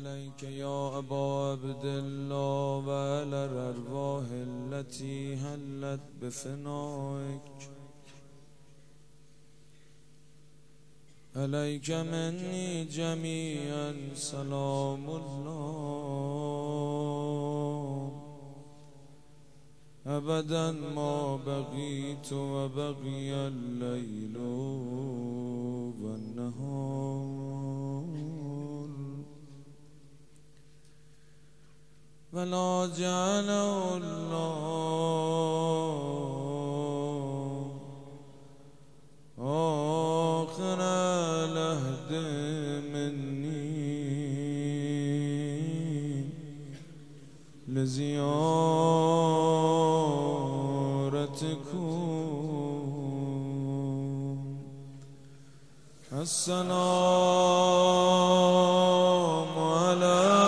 عليك يا أبا عبد الله وعلى الأرواح التي هلت بفنائك عليك مني جميعا سلام الله أبدا ما بقيت وبقي الليل والنهار ولا جعله الله آخر العهد مني لزيارتكم السلام عليكم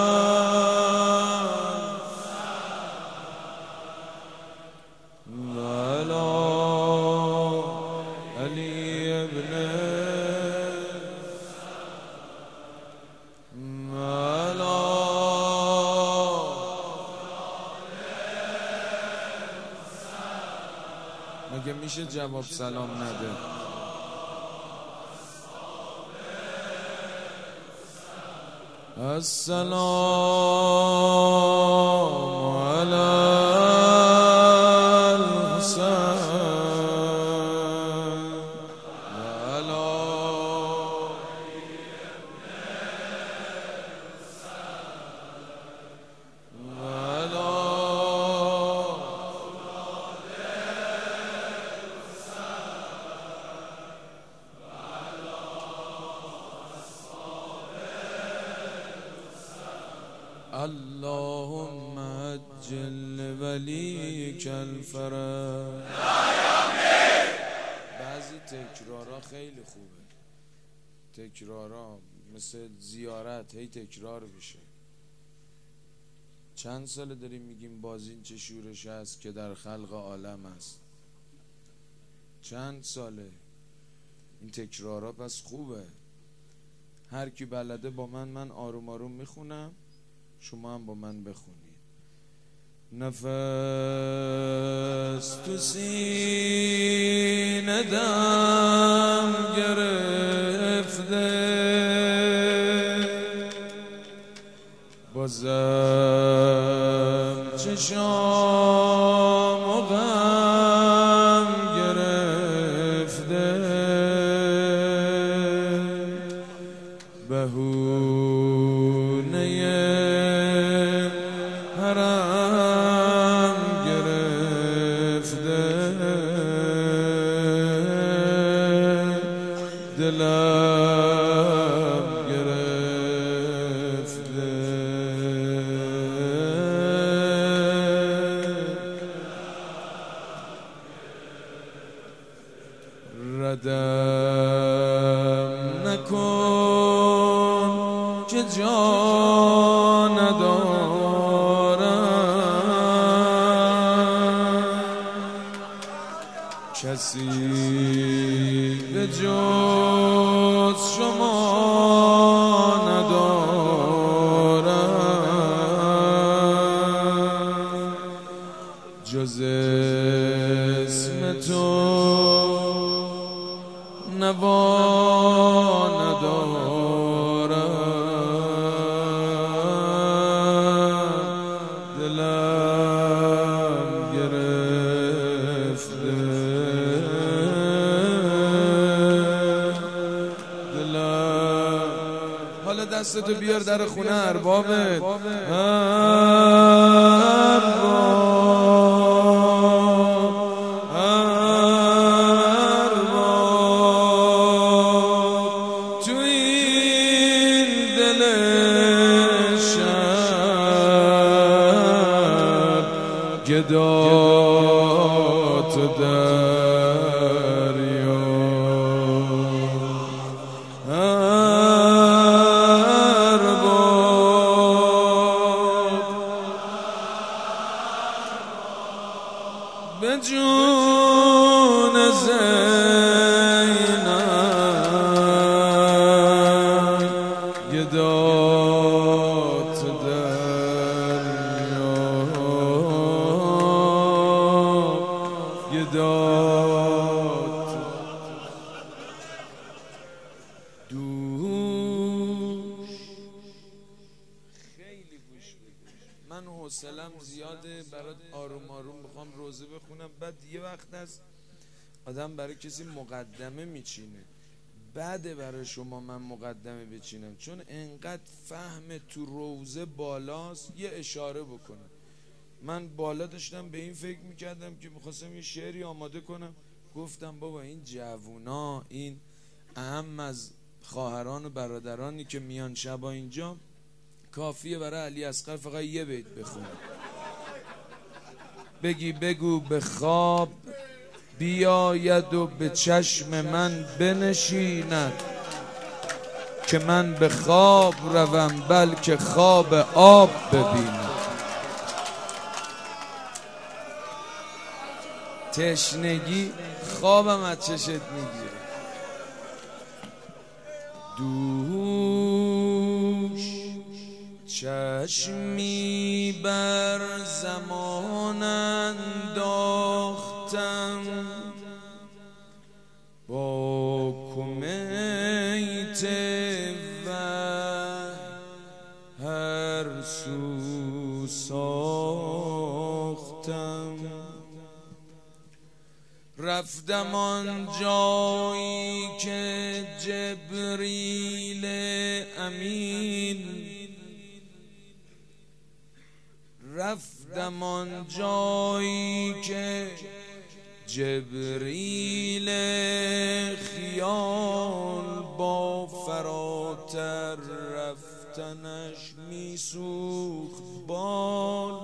مگه میشه جواب سلام نده؟ السلام علی الحسین علی اللهم عجل ولیک الفرج. بعضی تکرارا خیلی خوبه، تکرارا مثل زیارت هی تکرار بشه. چند ساله داریم میگیم بازین چه شورش هست که در خلق عالم است. چند ساله این تکرارا پس خوبه. هر کی بلده با من آروم آروم میخونم، شما هم با من بخونید. نفس تو سینه دم گرفته، بازم چشام و غم گرفته، بهونه حرم گرفته، دلم گرفته، ردم نکن که جا ندارم، کسی به جز شما ندارم، جز اسم تو نوا ندارم، دلم گرفته، دلم. حالا دستتو بیار در خونه اربابت، گدا تو دریا، ارباب به جون زینب، گدا حوصله‌ام زیاده برات آروم آروم بخوام روزه بخونم. بعد یه وقت از آدم برای کسی مقدمه میچینه، بعد برای شما من مقدمه بچینم، چون انقدر فهم تو روزه بالاست. یه اشاره بکنم، من بالا داشتم به این فکر میکردم که میخواستم یه شعری آماده کنم، گفتم بابا این جوونا، این اهم از خواهران و برادرانی که میان شبا اینجا، کافیه برای علی اصغر فقط یه بیت بخونه، بگی بگو به خواب بیاید و به چشم من بنشیند، که من به خواب روم بلکه خواب آب ببینم. تشنگی خوابم از چشت میگیره. دوش چشمی بر زمان انداختم، با کمیت و هر سو ساختم. رفتم آن جایی که جبریل امین، رفتم آن جایی که جبریل خیال با فراتر رفتنش میسوخت بال.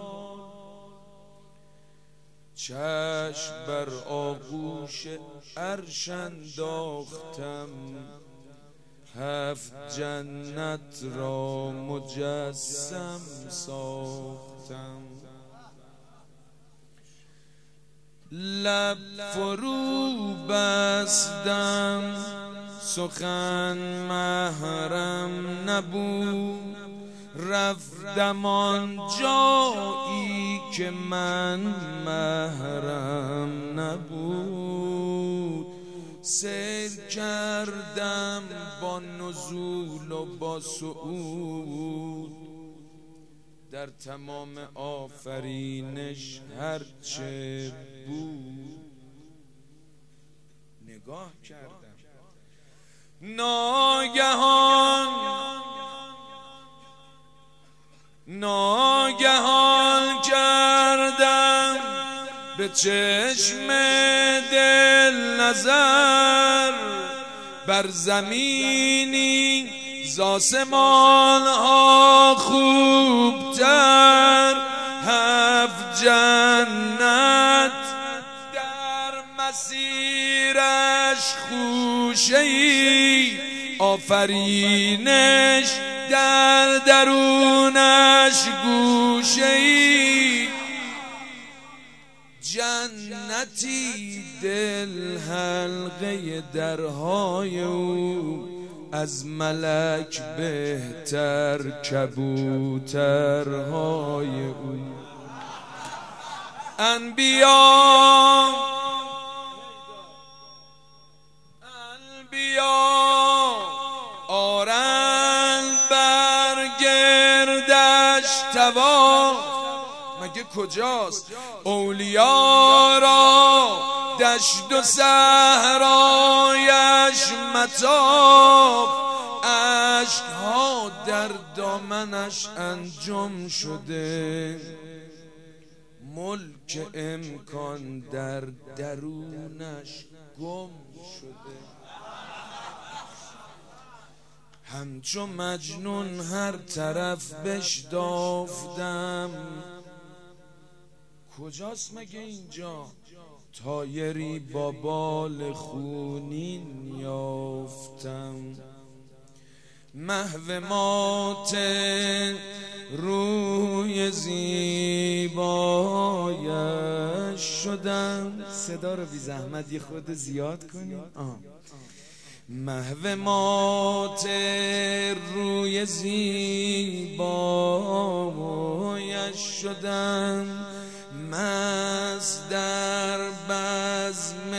چشم بر آغوش عرش انداختم، هفت جنت را مجسم ساختم. لب فرو بستم سخن محرم نبود، رفتم آن جایی که من محرم نبود. سیر کردم با نزول و با صعود، در تمام آفرینش هرچه بود نگاه کردم. ناگهان کردم به چشم دل نظر، بر زمینی ز آسمان ها خوبتر. هفت جنت در مسیرش خوشه‌ای، آفرینش در درونش گوشه‌ای. جنتی دل حلقه درهای او، از ملک بهتر کبوترهای او. انبیا آرند بر گردش طواف، مگه کجاست اولیا را دشت و صحرایش مطاف. اشکها در دامنش انجم شده، ملک امکان در درونش گم شده. همچو مجنون هر طرف بشتافتم، کجاست مگه اینجا؟ طایری با بال خونین یافتم. محو مات روی زیبایش شدم. صدا رو بی زحمت یه خود زیاد کنیم. محو مات روی زیبایش شدم، مست در بزم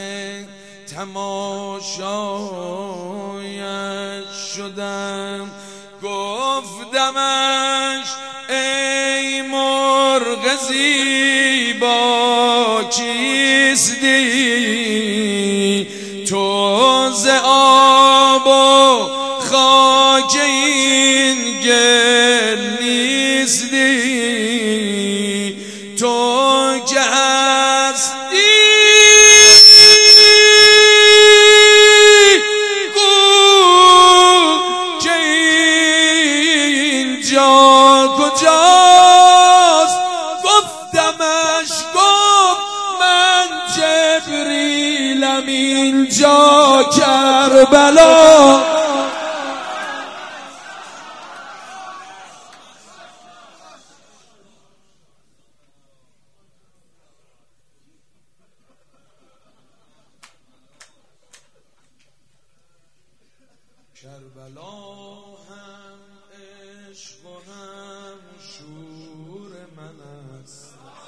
تماشایش شدم. گفتمش ای مرغ زیبا کیستی تو ز آب و خاک این گل نیستی تو که هستی کجاست گفتمش گفت من جبریلم اینجا کربلا کربلا هم عشق و هم شور من است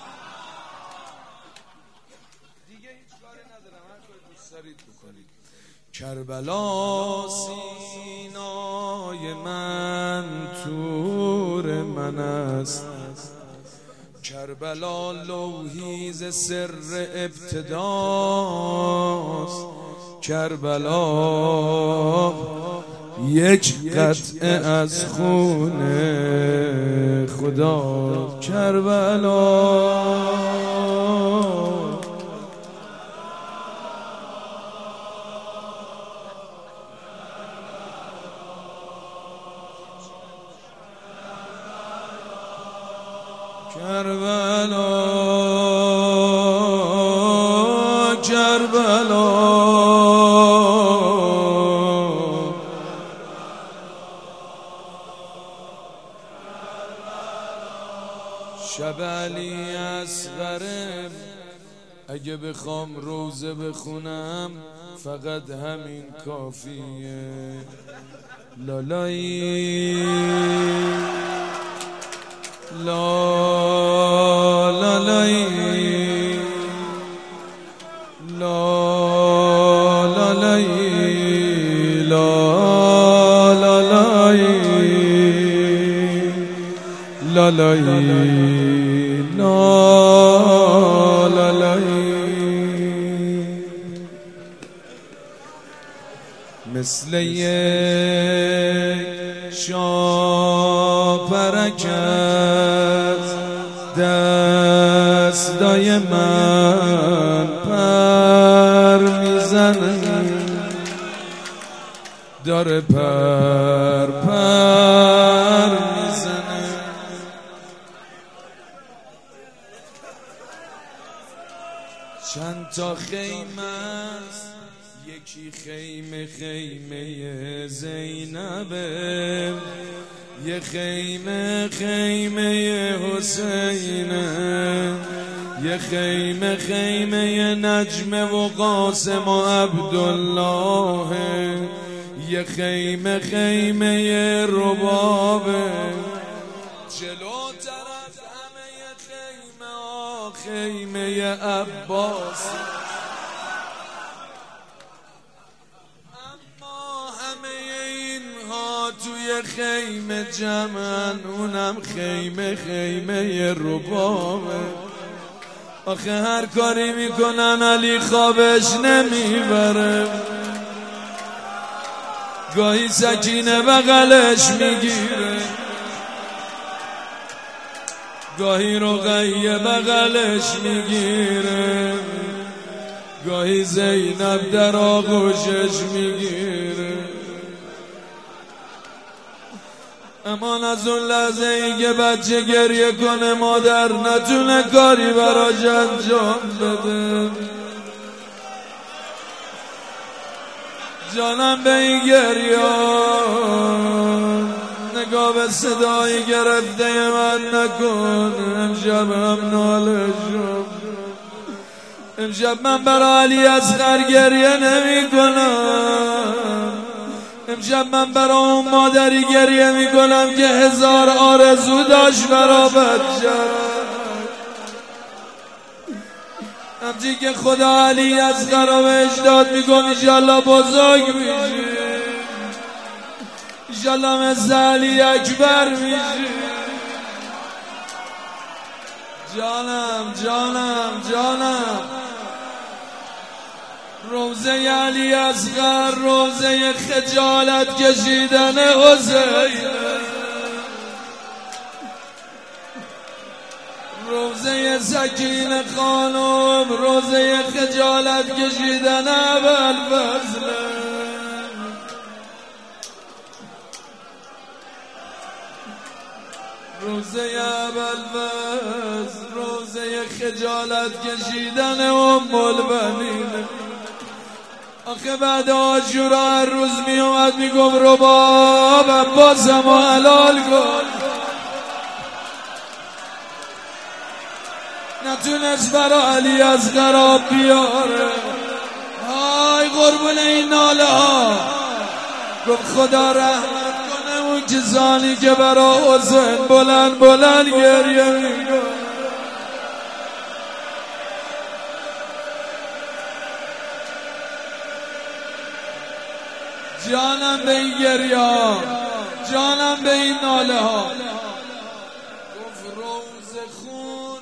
دیگه هیچ کاری ندارم هر کاری دوست دارید بکنید کربلا سینای من تور من است کربلا لوحی ز سر ابتداست کربلا یک قطعه از خون خدا کربلا کربلا کربلا شب علی اصغرم اگه بخوام روزه بخونم فقط همین کافیه لالایی لا لالایی لا لالایی لا لالایی لالایی مثل یک شاپرک از دستای من پر میزنه داره پر میزنه چند تا خیمه است یکی خیمه زینبه یه خیمه حسینه یه خیمه نجم و قاسم و عبدالله یه خیمه ربابه جلوتر از همه خیمه عباس توی خیمه جمعن اونم خیمه ربابه آخه هر کاری میکنن علی خوابش نمیبره گاهی سکینه بغلش میگیره گاهی رقیه بغلش میگیره گاهی زینب در آغوشش میگیره امان از اون لحظه ای که بچه گریه کنه مادر نتونه کاری براش انجام بده جانم به این گریان نگاه به صدای گرفته من نکن امشب هم ناله شد امشب من برای علی اصغر گریه نمی کنم امشب من برای اون مادری گریه میکنم که 1000 آرزو داشت برا بچه همچی که خدا علی اصغر رو بهش داد میگم انشالله بزرگ میشه انشالله مثل علی اکبر میشه جانم جانم جانم. روزه علی اصغر، روزه خجالت کشیدن حسین، روزه سکینه خانم، روزه خجالت کشیدن ابوالفضل، روزه ابوالفضل، روزه خجالت کشیدن ام البنین. آخه بعد عاشورا هر روز می اومد می گفت رباب عباسمو حلال کن، نتونست برا علی اصغر آب بیاره. های قربون این ناله ها. گفت خدا رحمت کنه اون کسانی که برا حسین بلند بلند گریه میگن. جانم به این گریه ها، جانم به این ناله ها. گفت روز خون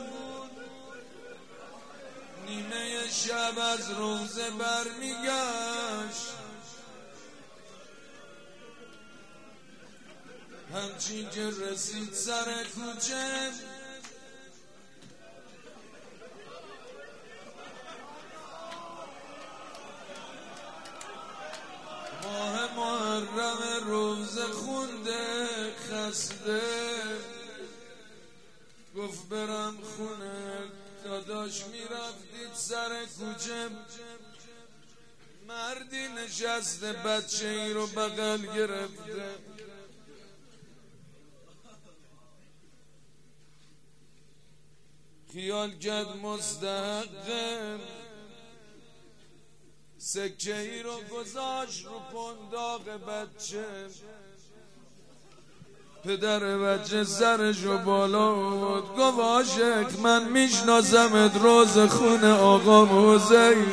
نیمه شب از روزه برمیگشت، همچین که رسید سر کوچه ماه محرم روز خونده خسته. گفت برم خونه داداش، میرفتید سر کوچه مردی نشسته بچه ای رو بغل گرفته، خیال کرد مستحقه، سکه ای رو گذاشت رو پنداق بچه. پدر بچه سرشو بالا بود، گفت عاشق من میشناسمت، روز خون آقا حسین،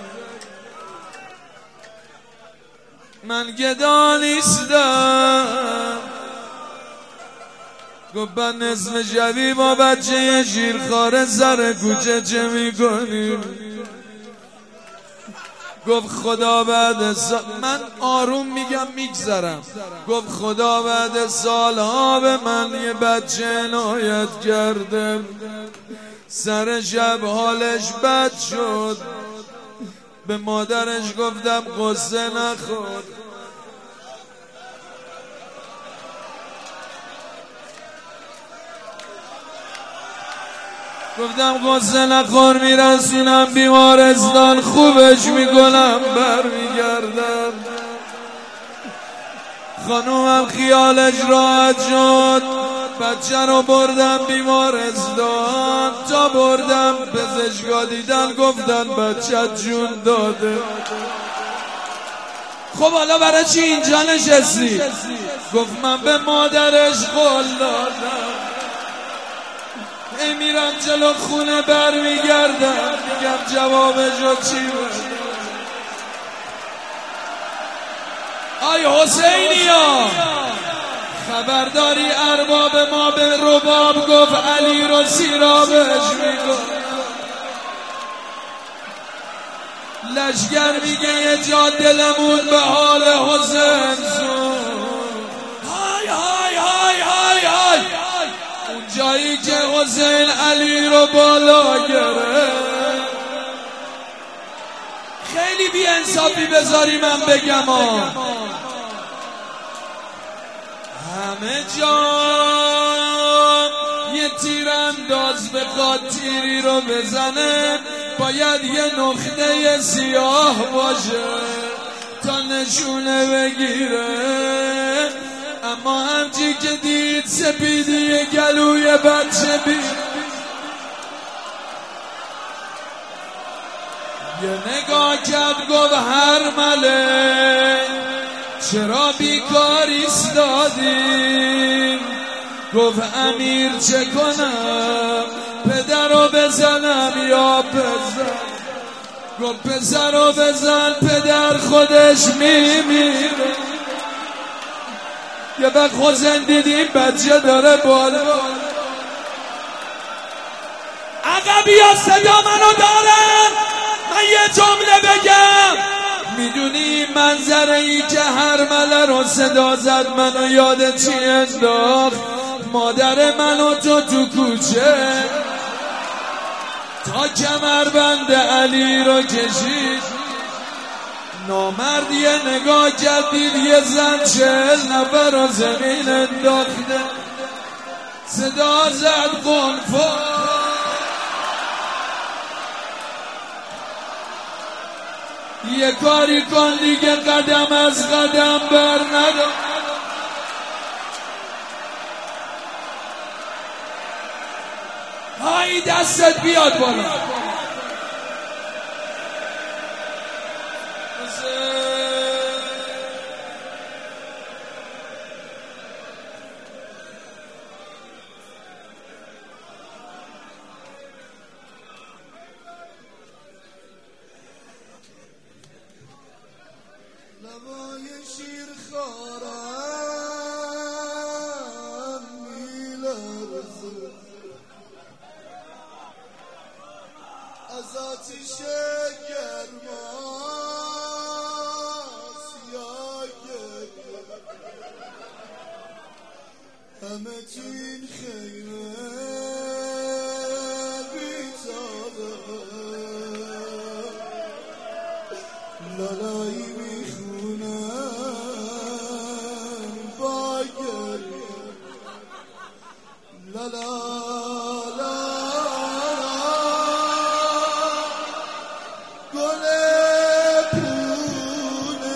من گدا نیستم. گفت من اسم شبی با بچه شیرخواره سر کوچه چه میکنی؟ گفت خدا بعد من آروم میگم میگذرم. گفت خدا بعد سالها به من یه بچه عنایت کرده، سر شب حالش بد شد، به مادرش گفتم قصه نخور. گفتم قصه نخور، میرسونم بیمارستان خوبش میکنم برمیگردم. خانومم خیالش راحت شد، بچه رو بردم بیمارستان. تا بردم پزشکا دیدن گفتن بچه جون داده. خب حالا برای چی اینجا نشستی؟ گفت من به مادرش قول دادم، میرم جلو خونه برمیگردم میگم جوابشو چی بود. آی حسینیا خبرداری ارباب ما به رباب گفت علی رو سیرابش میگفت. لشگر میگه یه جا دلمون به حال حسین سون. های های های های های اون جایی که حسین علی رو بالا گرفت. خیلی بی انصافی بذاری من بگم همه جا یه تیرانداز بخواد تیری رو بزنه باید یه نقطه سیاه باشه تا نشونه بگیره. اما همچی که دید سپیدی گلوی بچه یه نگاه کرد گفت هر مله چرا بیکار ایستادیم؟ گفت امیر چه کنم پدر رو بزنم یا پسر؟ گفت پسر رو بزن پدر خودش میمیره. یه وقت حسین دیدیم بچه داره بالا عقبیا صدا منو دارن، من یه جمله بگم. میدونی منظره ای که هر مله رو صدا زد منو یاد چی انداخت؟ مادر منو تو کوچه تا کمربند علی رو کشید. نامرد یه نگاه کرد دید یه زن 40 نفر رو زمین انداخته. صدا زد قنفا، یه کاری کن دیگه قدم از قدم بر ندار. های دستت بیاد بالا. لبای شیر خارم میلرزه از آتیش گرماس یا گریه. همه تو این خیمه بیتابه، لالایی میخونم با گریه. لالا گل پونه،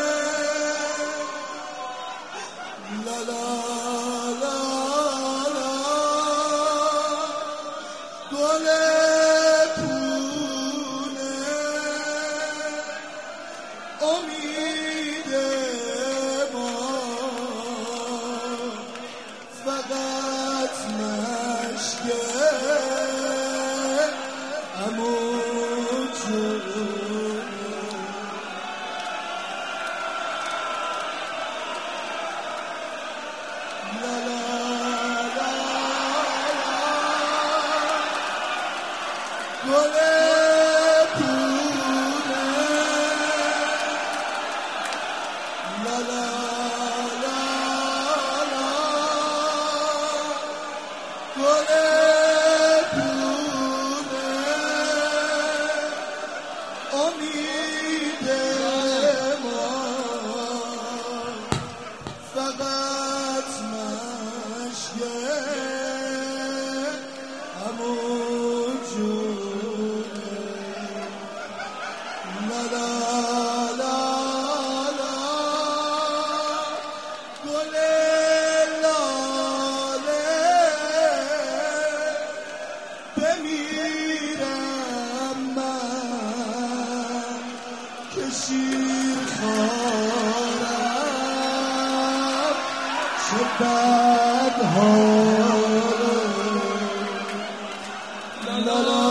لالا گل پونه. امید ما فقط مشکه عمو جونه. لالا گل پونه، لالا گل پونه. امید ما فقط مشکه عمو جونه. لالا گل لاله بمیرم من که شیر خارم چه بد حاله. لالا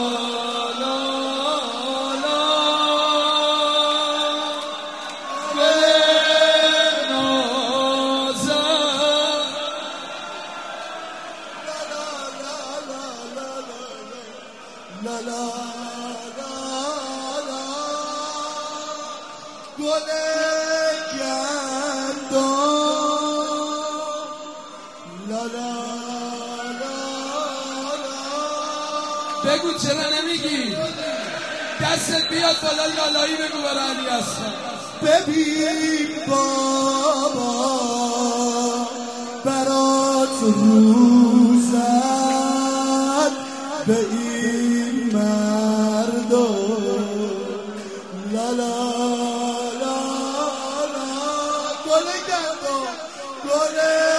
گل گندم، لالا بگو چرا نمیگی؟ دستت بیاد بالا، لالایی بگو برای علی اصغر. ببین بابا برات روزد به این مردم. لالا گل گندم، گل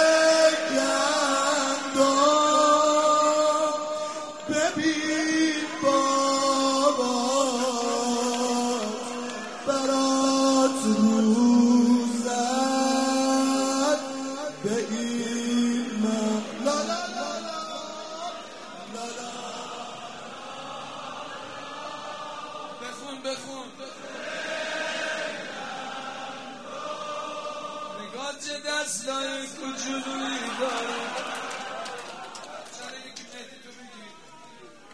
گندم. ببین بابا برات روزد به این من. لالا بخون نگاه چه دستای کوچولویی داره.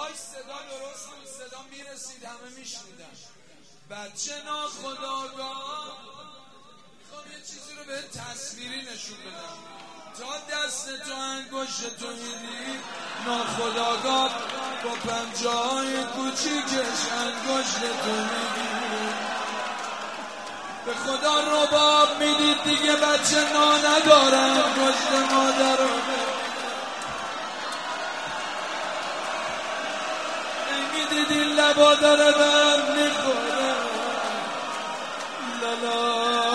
کاش صدا درست بود، صدا میرسید همه میشنیدن. بچه ناخودآگاه میخوام یه چیزی رو به تصویری نشون بدم. تا دست تو انگشت تو میدی ناخودآگاه با پنجه‌های کوچیکش انگشت تو میگیری. به خدا رباب میدید دیگه بچه نداره انگشت مادر رو. میدید این لبا داره بهم میخوره. لالا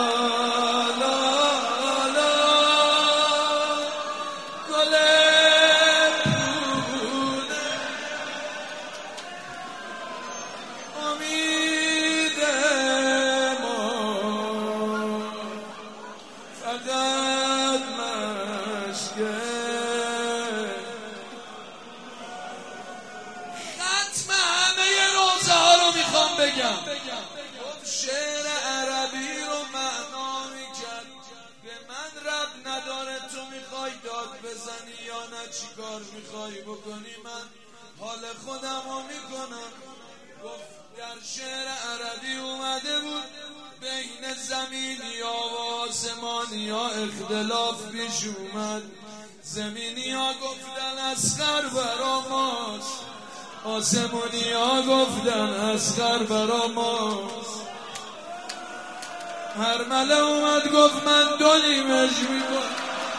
بگم شعر عربی رو معنا میکرد. به من رب نداره تو میخوای داد بزنی یا نه چی کار میخوای بکنی، من حال خودم رو میکنم. گفت در شعر عربی اومده بود بین زمینی ها و آسمانی ها اختلاف پیش اومد. زمینی ها گفتن اصغر برا ماست، آسمونی ها گفتن اصغر برا ماست. هر مله اومد گفت من دو نیمش میکنم.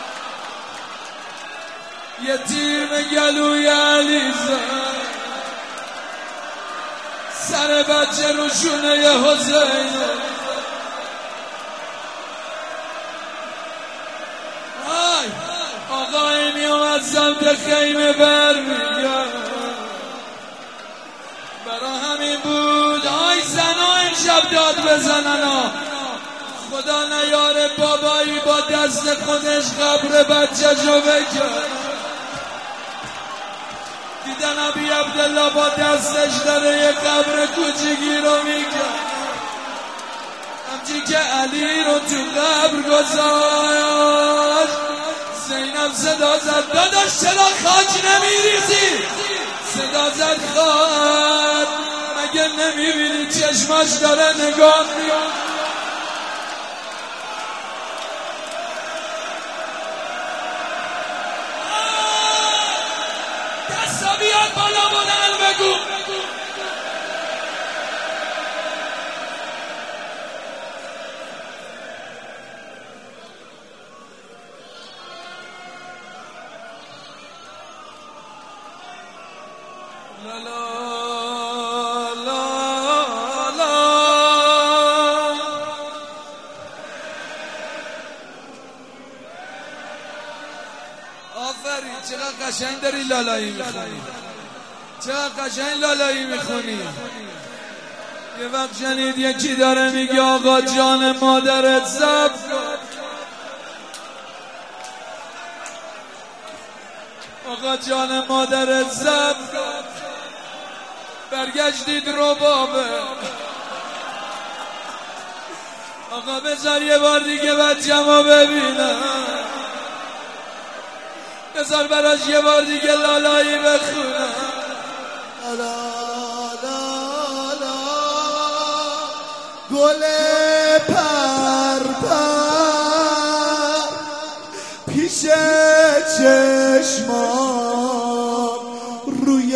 یه تیر به گلوی علی زد، سر بچه رو شونه ی حسین. آقای می اومد سمت خیمه بر میگرد. برا همین بود آی زنا امشب داد بزنن. خدا نیاره بابایی با دست خودش قبر بچه جو بکرد. دیدن ابی عبدالله با دستش داره یه قبر کوچیکی رو میکرد. همچی که علی رو تو قبر گذاشت زینب صدا زد داداش چرا خاک نمیریزی؟ صدا زد خواهد مگه نمیبینی چشماش داره نگاه میاد. دستا بیاد بالا بودن بگو. لا لا لا لا آفرین چقدر قشنگ داری لالایی میخونی، چقدر قشنگ لالایی میخونی. یه وقت شنید یکی داره میگه آقا جان مادرت صبر کن، آقا جان مادرت صبر کن. برگشتید ربابه. آقا بذار یه بار دیگه بچه‌مو ببینم، بذار براش یه بار دیگه لالایی بخونم. لا لا لا گل پر پر پیش چشمام روی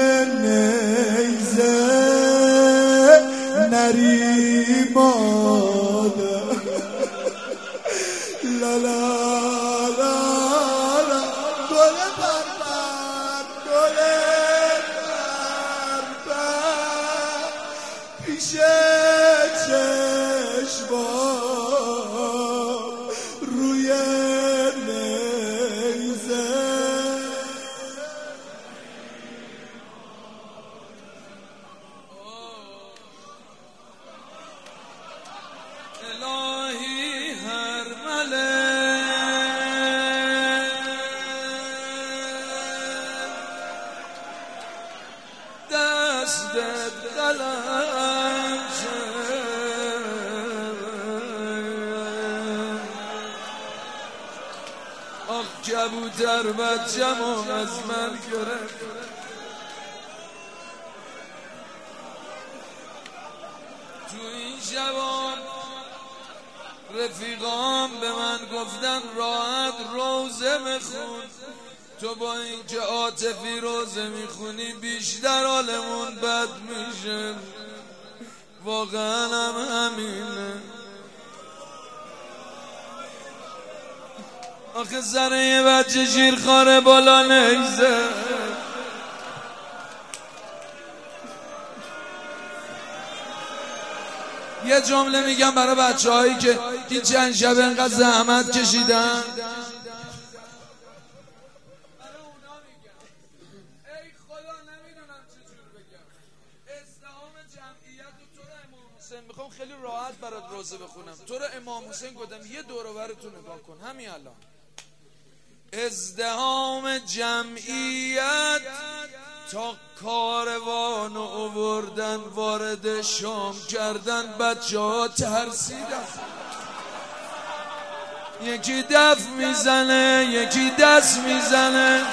نیزه نریماده. لا لا لا لا گل پر پر گل پر پر پیش چشمام روی نیزه. الهی هر مله دستت قلم آخ کبوتر بچه‌مو از من گرفت. رفیقام به من گفتن راحت روزه بخون، تو با اینکه عاطفی روزه میخونی بیشتر حالمون بد میشه. واقعا هم همینه. آخه سر یه بچه شیرخواره بالا نیزه. یه جمله میگم برای بچه هایی که این چند شب انقدر زحمت کشیدن. میخوام خیلی راحت برات روزه بخونم. تو رو امام حسین گفتم یه دور و برتو نگاه کن همین الان. ازدحام جمعیت تا کاروان آوردن وارد شام کردن، بچه ها ترسیدن. یکی دف میزنه یکی دست میزنه.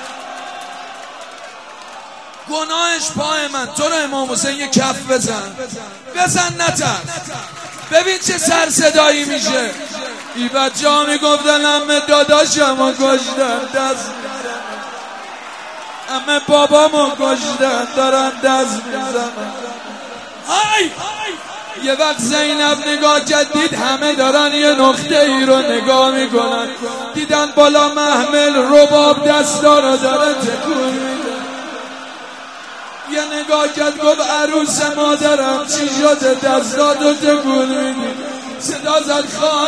گناهش پای من. تو رو امام حسین یه کف بزن نترس. ببین چه سر صدایی میشه. ای بچه ها میگفتن همه داداشمو کشتن دست میزنن، همه بابامو کشتن دارن دست میزنن. یه وقت زینب نگاه کرد دید همه دارن یه نقطه ای رو نگاه میکنن. دیدن بالا محمل رباب دستا رو داره تکون میده. یه نگاه کرد گفت عروس مادرم چی شده دستاتو تکون میدی؟ صدا زد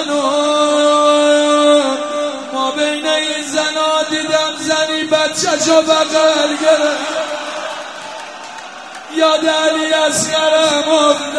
خانم ما بین این زنا دیدم زنی بچه‌شو بغل گرفت، یاد علی اصغرم افتاد.